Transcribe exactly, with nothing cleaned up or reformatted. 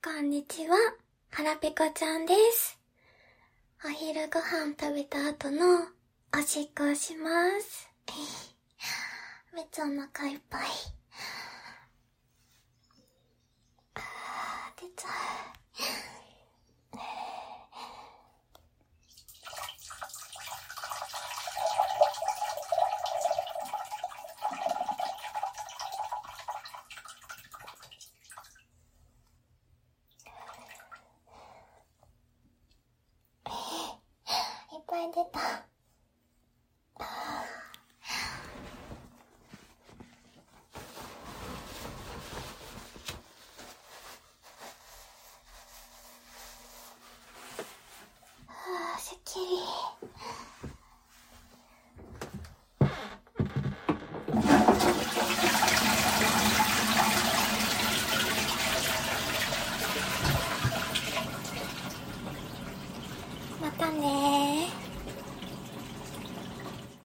こんにちは、はらぺこちゃんです。お昼ご飯食べた後のおしっこをします。めっちゃお腹いっぱい。出ちゃう。いっぱい出た。あー、すっきり。またねー。